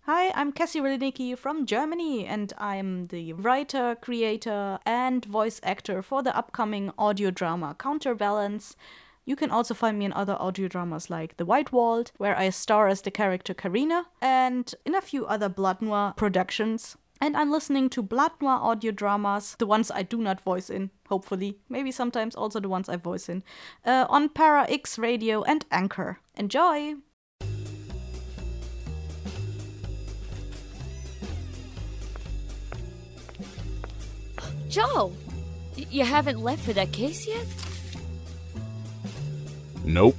Hi, I'm Cassie Relinicki from Germany, and I'm the writer, creator, and voice actor for the upcoming audio drama Counterbalance. You can also find me in other audio dramas like The White Walled, where I star as the character Karina, and in a few other Blood Noir productions. And I'm listening to Blood Noir audio dramas, the ones I do not voice in, hopefully. Maybe sometimes also the ones I voice in, on Para X Radio and Anchor. Enjoy! Joe! You haven't left for that case yet? Nope.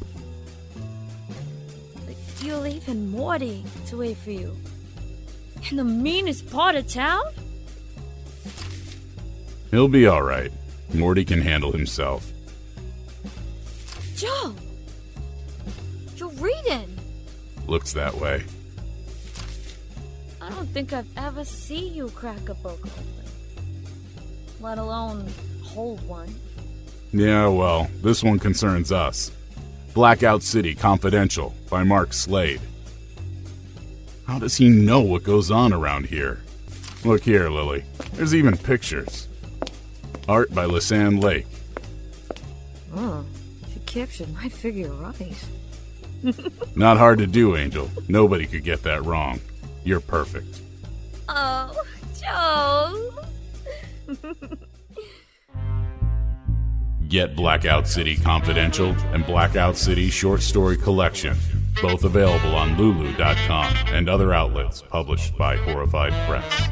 You're leaving Morty to wait for you. In the meanest part of town? He'll be alright. Morty can handle himself. Joe! You're reading! Looks that way. I don't think I've ever seen you crack a book open. Let alone hold one. Yeah, well, this one concerns us. Blackout City Confidential by Mark Slade. How does he know what goes on around here? Look here, Lily. There's even pictures. Art by Lisanne Lake. Oh, she captured my figure right. Not hard to do, Angel. Nobody could get that wrong. You're perfect. Oh, Joe! Get Blackout City Confidential and Blackout City Short Story Collection, both available on Lulu.com and other outlets published by Horrified Press.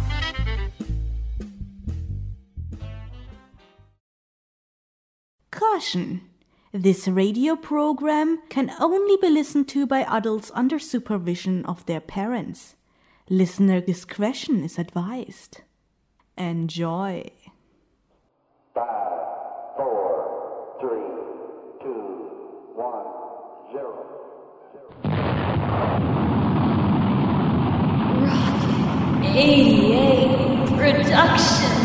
Caution! This radio program can only be listened to by adults under supervision of their parents. Listener discretion is advised. Enjoy. 5, 4, 3, 2, 1, 0. Rock 88 Production.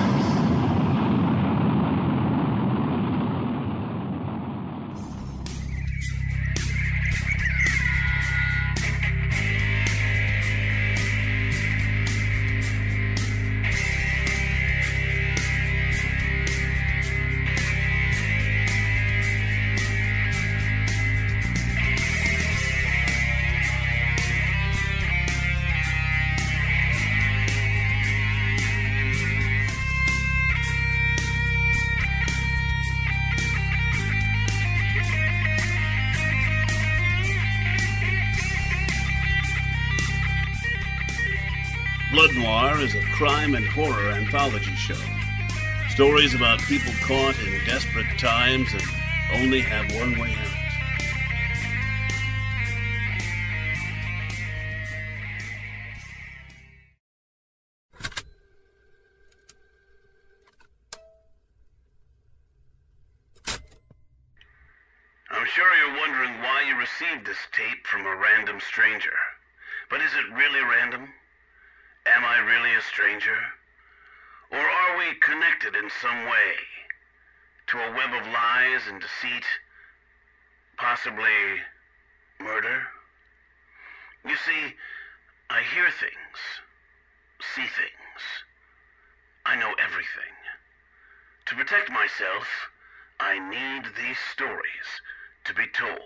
Blood Noir is a crime and horror anthology show. Stories about people caught in desperate times and only have one way out. I'm sure you're wondering why you received this tape from a random stranger. But is it really random? Am I really a stranger? Or are we connected in some way to a web of lies and deceit? Possibly murder? You see, I hear things, see things. I know everything. To protect myself, I need these stories to be told.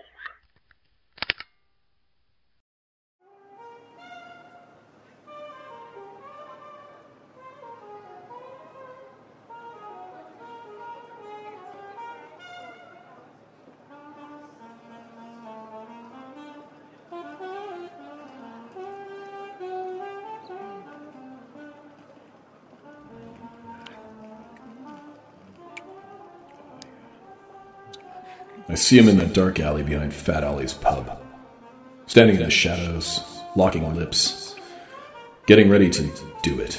I see him in the dark alley behind Fat Ollie's pub, standing in the shadows, locking lips, getting ready to do it.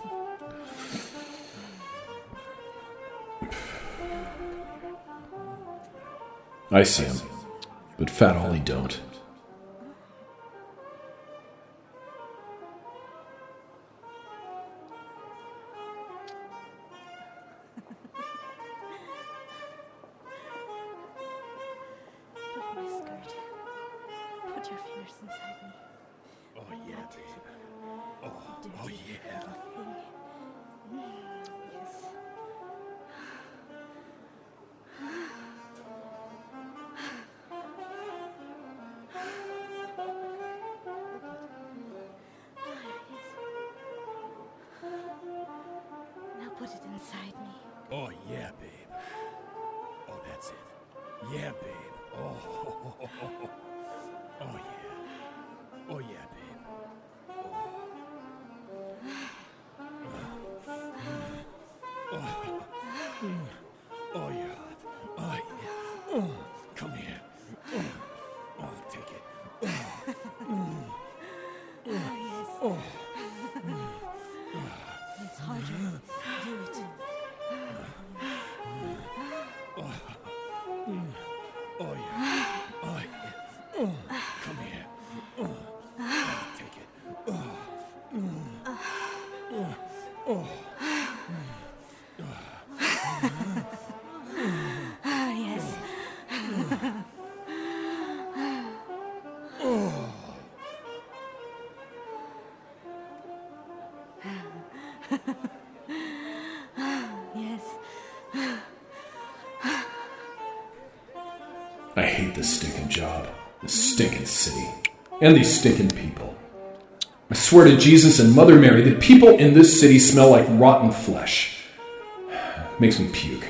I see him, but Fat Ollie don't. My skirt. Put your fingers inside me. Oh, yeah, baby. Put it inside me. Oh, yeah, babe. Oh, that's it. Yeah, babe. Oh, oh yeah. Oh, yeah, babe. Oh, you're hot. Oh, yeah. Oh, come here. Oh, take it. Oh. It's harder. Do it. Oh, yeah. Oh, yeah. Oh, come here. Oh, take it. Yes. Yes. I hate this stinking job, this stinking city, and these stinking people. I swear to Jesus and Mother Mary, the people in this city smell like rotten flesh. Makes me puke.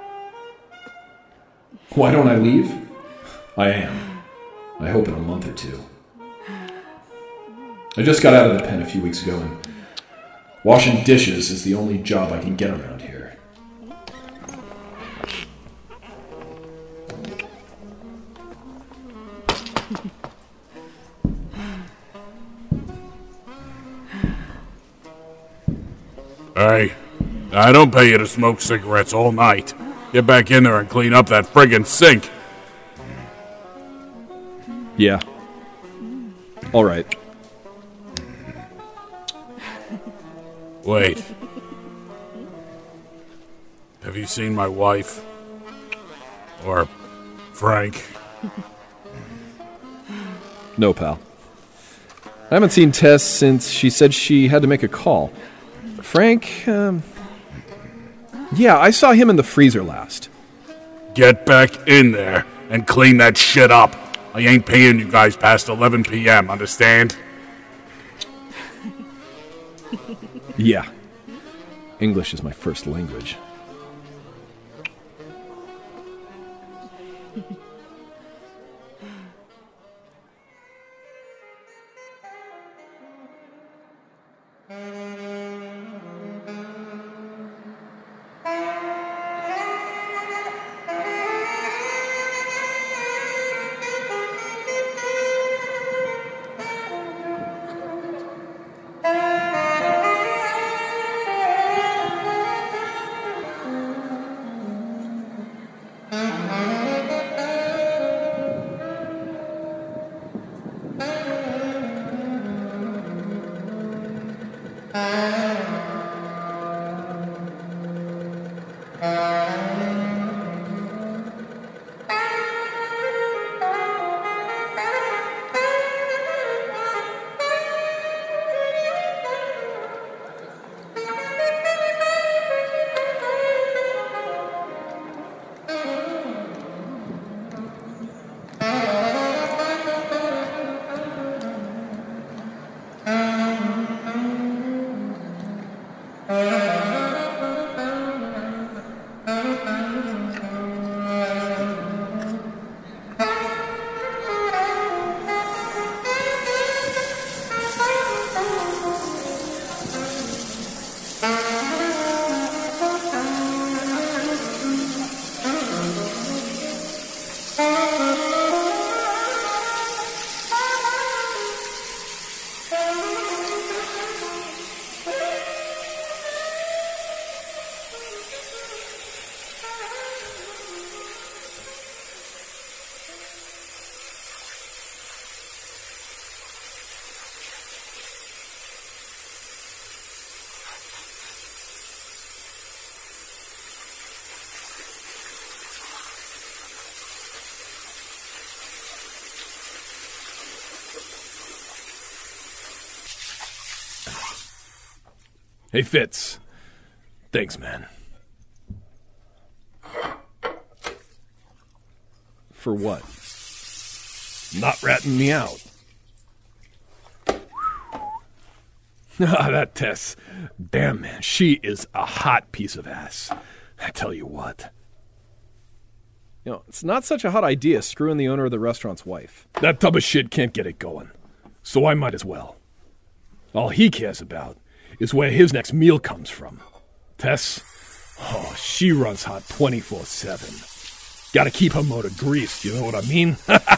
Why don't I leave? I am. I hope in a month or two. I just got out of the pen a few weeks ago, and washing dishes is the only job I can get around here. Hey, I don't pay you to smoke cigarettes all night. Get back in there and clean up that friggin' sink. Yeah. All right. Wait. Have you seen my wife? Or Frank? No, pal. I haven't seen Tess since she said she had to make a call. Frank, yeah, I saw him in the freezer last. Get back in there and clean that shit up. I ain't paying you guys past 11 p.m., understand? Yeah. English is my first language. Hey, Fitz. Thanks, man. For what? Not ratting me out. Ah, that Tess. Damn, man, she is a hot piece of ass. I tell you what. It's not such a hot idea screwing the owner of the restaurant's wife. That tub of shit can't get it going. So I might as well. All he cares about is where his next meal comes from. Tess, she runs hot 24/7. Gotta keep her motor greased, you know what I mean?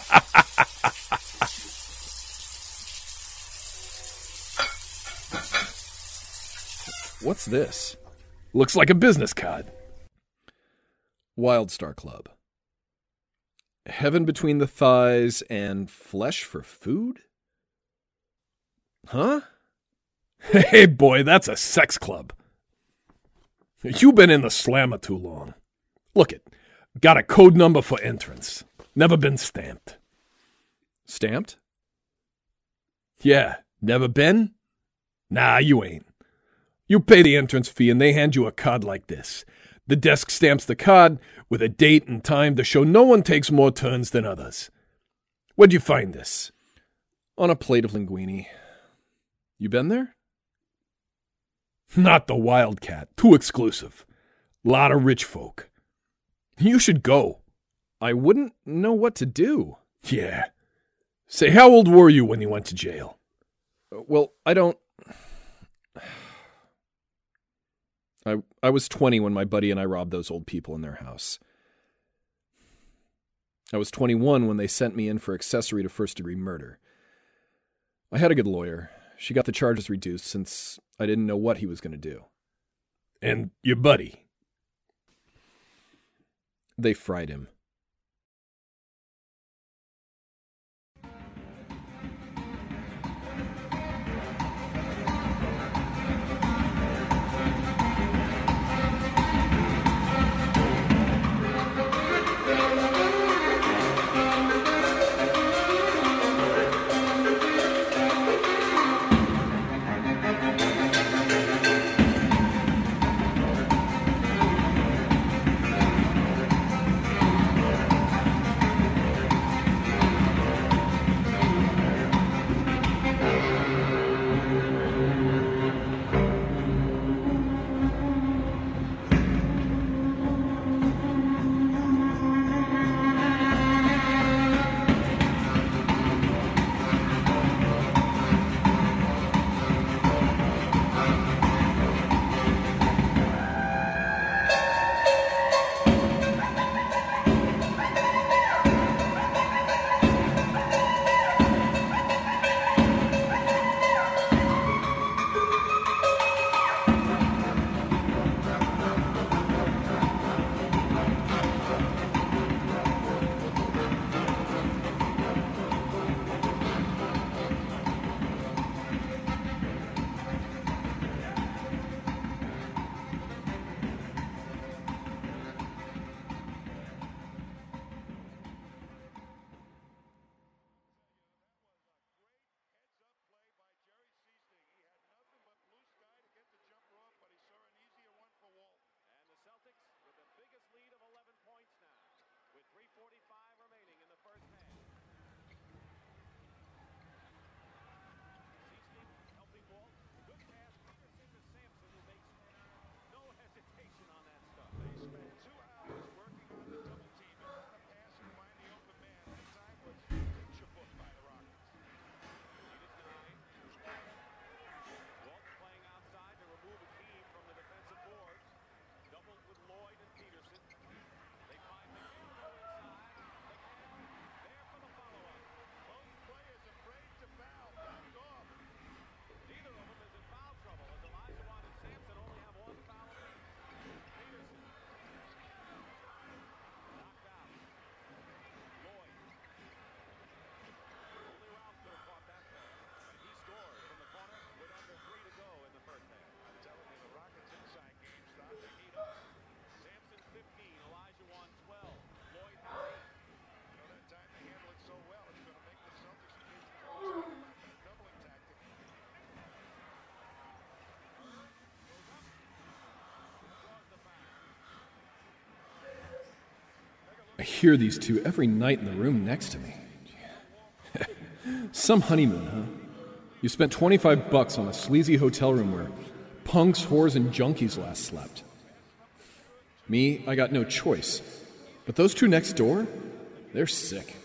What's this? Looks like a business card. WildStar Club. Heaven between the thighs and flesh for food? Huh? Hey, boy, that's a sex club. You've been in the slammer too long. Look it. Got a code number for entrance. Never been stamped. Stamped? Yeah, never been? Nah, you ain't. You pay the entrance fee and they hand you a card like this. The desk stamps the card with a date and time to show no one takes more turns than others. Where'd you find this? On a plate of linguine. You been there? Not the Wildcat. Too exclusive. Lot of rich folk. You should go. I wouldn't know what to do. Yeah. Say, how old were you when you went to jail? Well, I don't... I was 20 when my buddy and I robbed those old people in their house. I was 21 when they sent me in for accessory to first-degree murder. I had a good lawyer. She got the charges reduced since I didn't know what he was going to do. And your buddy? They fried him. I hear these two every night in the room next to me. Some honeymoon, huh? You spent $25 on a sleazy hotel room where punks, whores, and junkies last slept. Me, I got no choice. But those two next door, they're sick.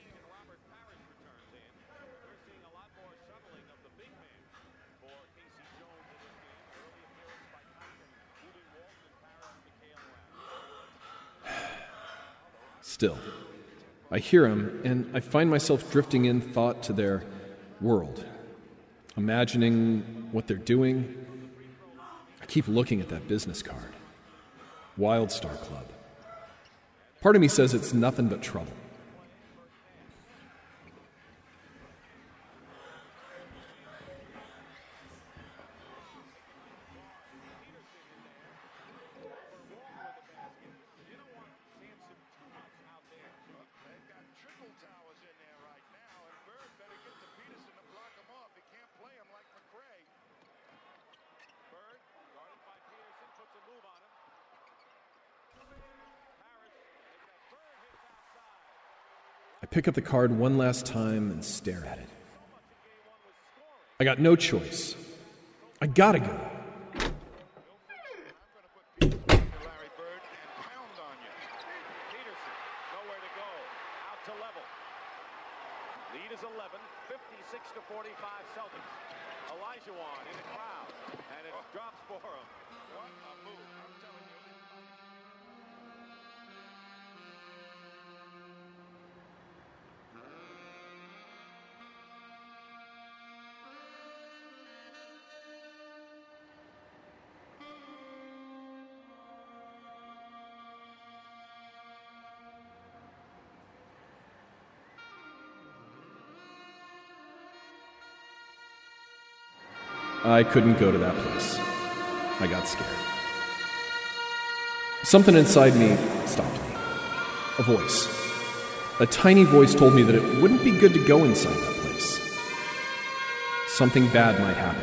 Still, I hear him, and I find myself drifting in thought to their world, imagining what they're doing. I keep looking at that business card. Wild Star Club. Part of me says it's nothing but trouble. I pick up the card one last time and stare at it. I got no choice. I gotta go. Larry Bird and pound on you. Peterson, nowhere to go. Out to level. Lead is 11, 56-45 Celtics. Olajuwon in the crowd, and it drops for him. What a move, I'm telling you. I couldn't go to that place. I got scared. Something inside me stopped me. A voice. A tiny voice told me that it wouldn't be good to go inside that place. Something bad might happen.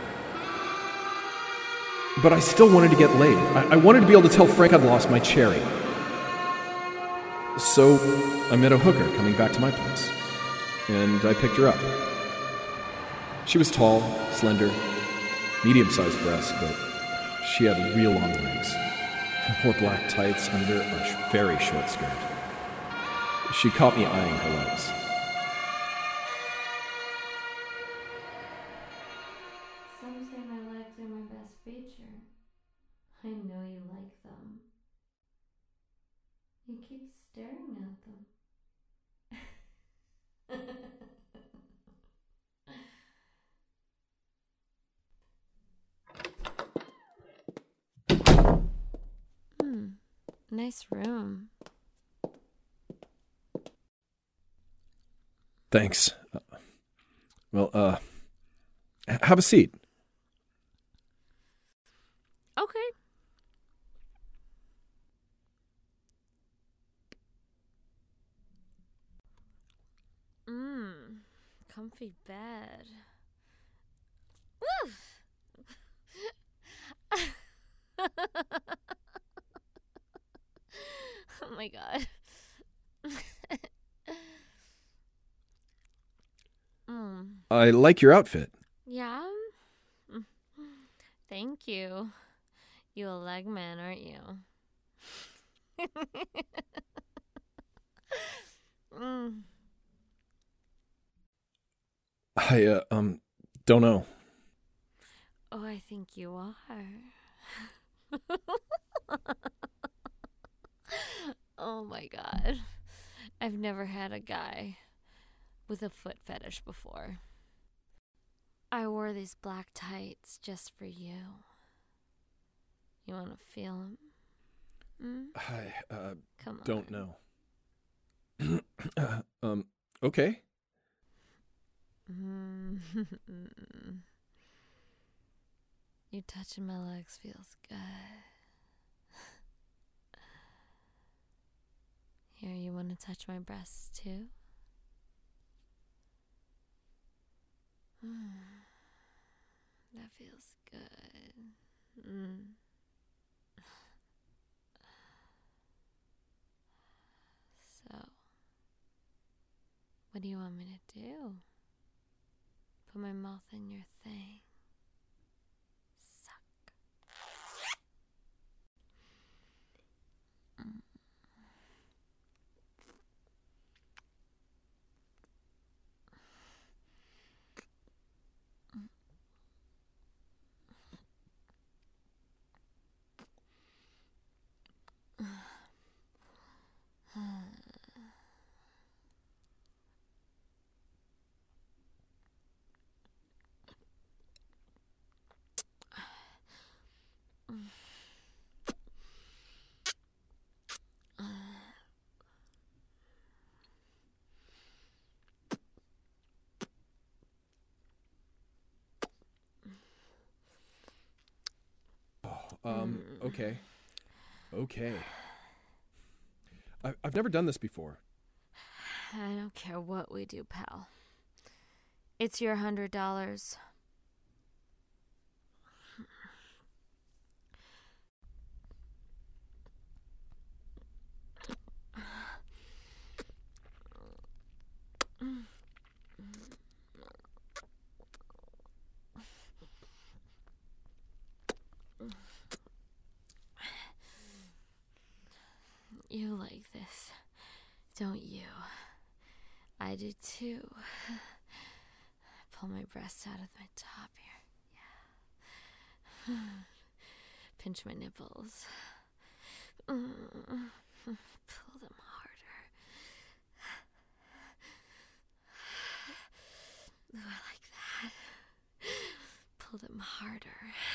But I still wanted to get laid. I wanted to be able to tell Frank I'd lost my cherry. So I met a hooker coming back to my place, and I picked her up. She was tall, slender, medium-sized breasts, but she had real long legs and wore black tights under a very short skirt. She caught me eyeing her legs. Some say my legs are my best feature. I know you like them. You keep staring at them. Nice room. Thanks. Have a seat. Okay. Comfy bed. Woo! Oh my god. I like your outfit. Yeah? Thank you. You a leg man, aren't you? I don't know. Oh, I think you are. Oh my god. I've never had a guy with a foot fetish before. I wore these black tights just for you. You want to feel them? I Come on. don't know. Okay. You touching my legs feels good. Here, you want to touch my breasts too? That feels good. So, what do you want me to do? Put my mouth in your thing. Suck. Okay. Okay. I've never done this before. I don't care what we do, pal. It's your $100. You like this, don't you? I do too. Pull my breasts out of my top here. Yeah. Pinch my nipples. Pull them harder. Ooh, I like that. Pull them harder.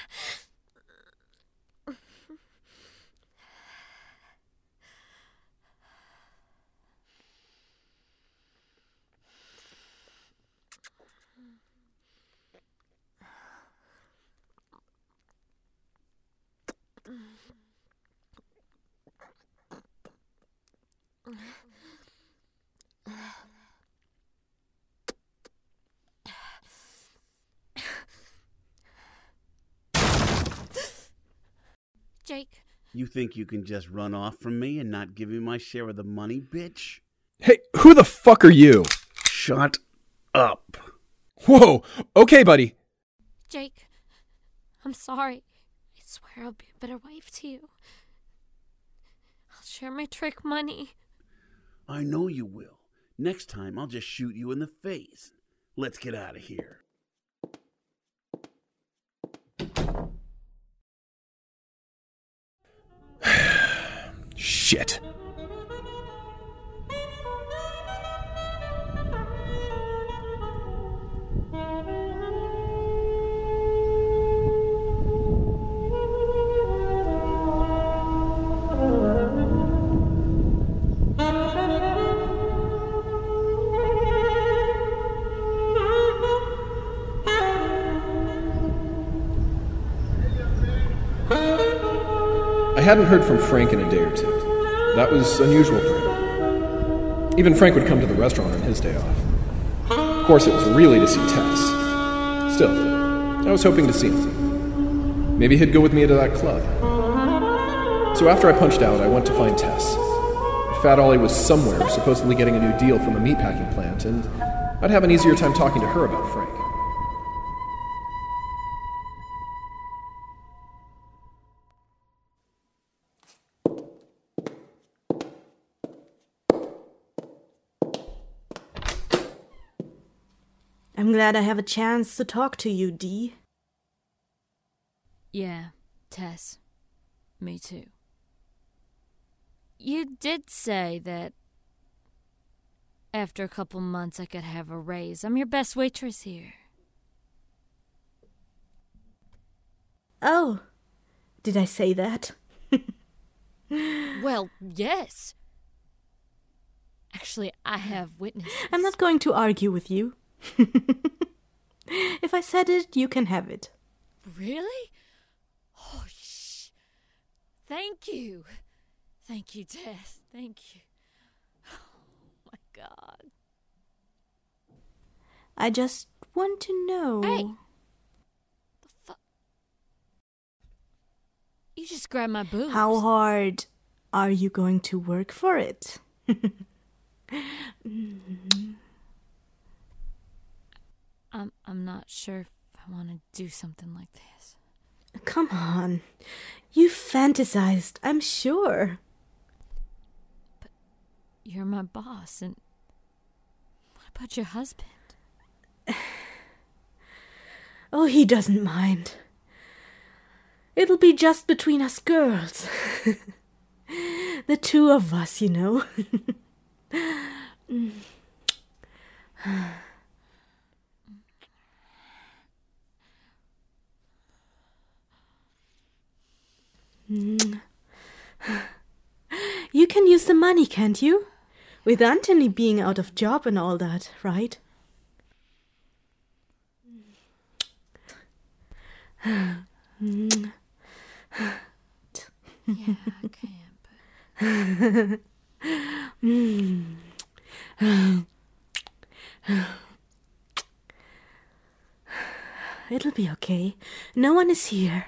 Jake. You think you can just run off from me and not give me my share of the money, bitch? Hey, who the fuck are you? Shut up. Whoa, okay, buddy. Jake, I'm sorry. I swear I'll be a better wife to you. I'll share my trick money. I know you will. Next time, I'll just shoot you in the face. Let's get out of here. Shit. I hadn't heard from Frank in a day or two. That was unusual for him. Even Frank would come to the restaurant on his day off. Of course, it was really to see Tess. Still, I was hoping to see him. Maybe he'd go with me to that club. So after I punched out, I went to find Tess. Fat Ollie was somewhere, supposedly getting a new deal from a meatpacking plant, and I'd have an easier time talking to her about Frank. I'm glad I have a chance to talk to you, Dee. Yeah, Tess. Me too. You did say that after a couple months I could have a raise. I'm your best waitress here. Oh, did I say that? Well, yes. Actually, I have witnesses. I'm not going to argue with you. If I said it, you can have it. Really? Oh, shh. Thank you. Thank you, Tess. Thank you. Oh, my God. I just want to know. Hey! The fuck? You just grabbed my boobs. How hard are you going to work for it? I'm not sure if I want to do something like this. Come on. You fantasized, I'm sure. But you're my boss, and what about your husband? Oh, he doesn't mind. It'll be just between us girls. The two of us, you know. You can use the money, can't you? With Anthony being out of job and all that, right? Yeah, I can, It'll be okay. No one is here.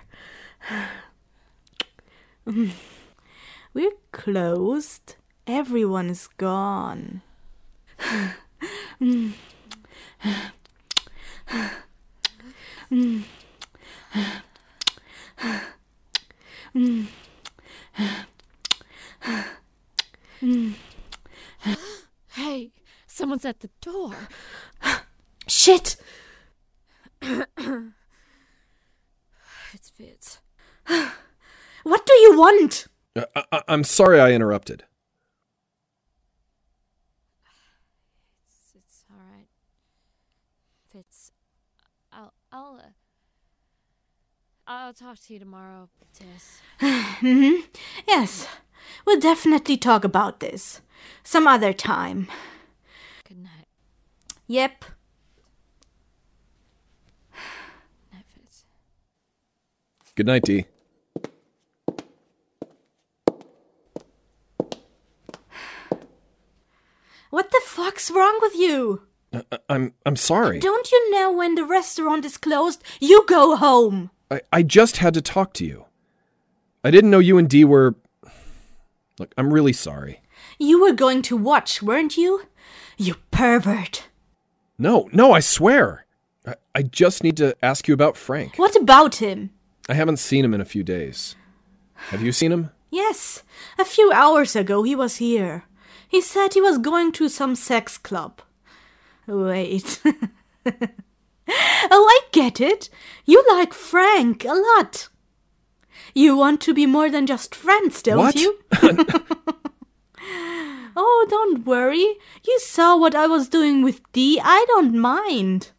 We're closed. Everyone is gone. Hey, someone's at the door. Shit! It's Fitz. What do you want? I'm sorry I interrupted. It's all right. Fitz, I'll talk to you tomorrow, Tess. Yes, we'll definitely talk about this. Some other time. Good night. Yep. Night, Fitz. Good night, Dee. What the fuck's wrong with you? I'm sorry. Don't you know when the restaurant is closed, you go home? I just had to talk to you. I didn't know you and Dee were... Look, I'm really sorry. You were going to watch, weren't you? You pervert. No, I swear. I just need to ask you about Frank. What about him? I haven't seen him in a few days. Have you seen him? Yes, a few hours ago he was here. He said he was going to some sex club. Wait. Oh, I get it. You like Frank a lot. You want to be more than just friends, don't you? Oh, don't worry. You saw what I was doing with Dee. I don't mind.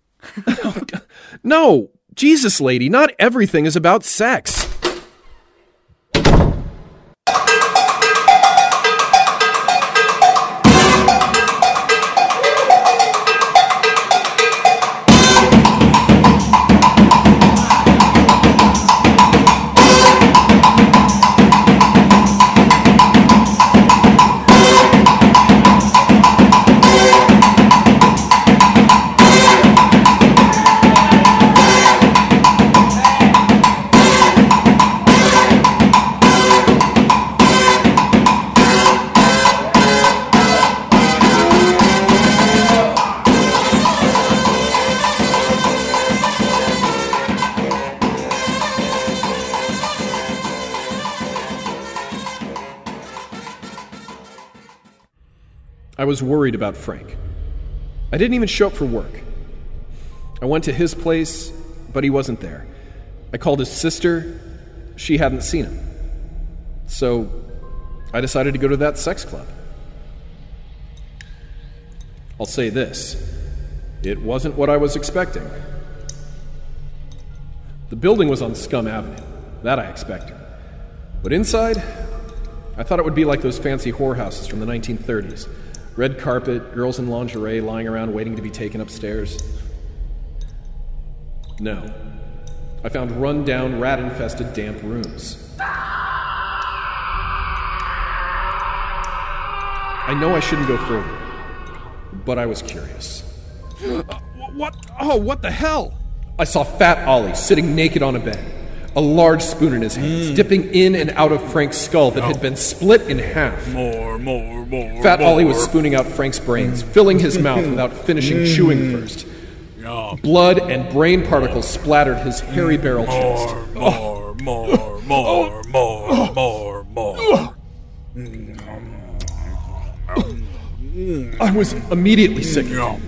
No, Jesus, lady, not everything is about sex. I was worried about Frank. I didn't even show up for work. I went to his place, but he wasn't there. I called his sister. She hadn't seen him. So I decided to go to that sex club. I'll say this. It wasn't what I was expecting. The building was on Scum Avenue. That I expected. But inside, I thought it would be like those fancy whorehouses from the 1930s. Red carpet, girls in lingerie lying around waiting to be taken upstairs. No. I found run-down, rat-infested, damp rooms. I know I shouldn't go further, but I was curious. What? Oh, what the hell? I saw Fat Ollie sitting naked on a bed, a large spoon in his hands, dipping in and out of Frank's skull that had been split in half. More. Fat Ollie was spooning out Frank's brains, filling his mouth without finishing chewing first. Blood and brain particles splattered his hairy barrel chest. More. I was immediately sick.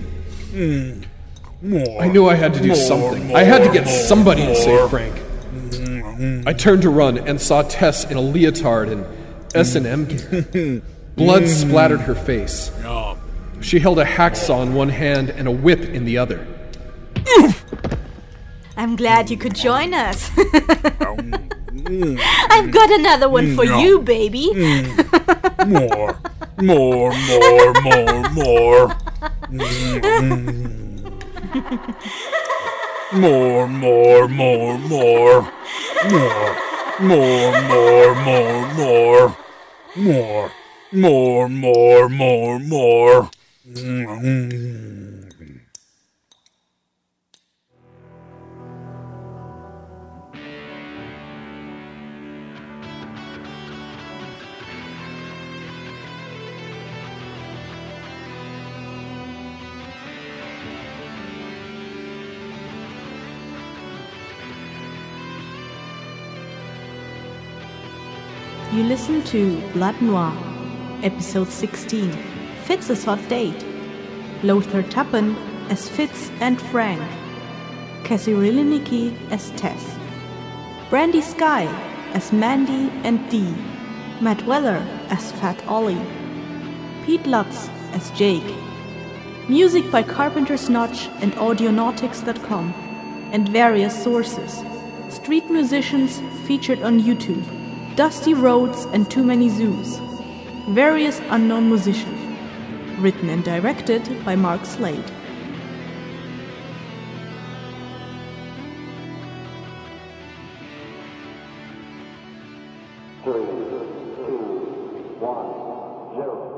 I knew I had to do something. I had to get somebody to save Frank. I turned to run and saw Tess in a leotard and S&M gear. Blood splattered her face. She held a hacksaw in one hand and a whip in the other. I'm glad you could join us. I've got another one for you, baby. More. You listen to Blood Noir, Episode 16, Fitz's Hot Date. Lothar Tuppen as Fitz and Frank. Cassie Rielenicki as Tess. Brandy Sky as Mandy and Dee. Matt Weller as Fat Ollie. Pete Lutz as Jake. Music by Carpenter's Notch and Audionautics.com and various sources. Street musicians featured on YouTube. Dusty Roads and Too Many Zoos. Various unknown musicians. Written and directed by Mark Slade. Three, two, one, zero.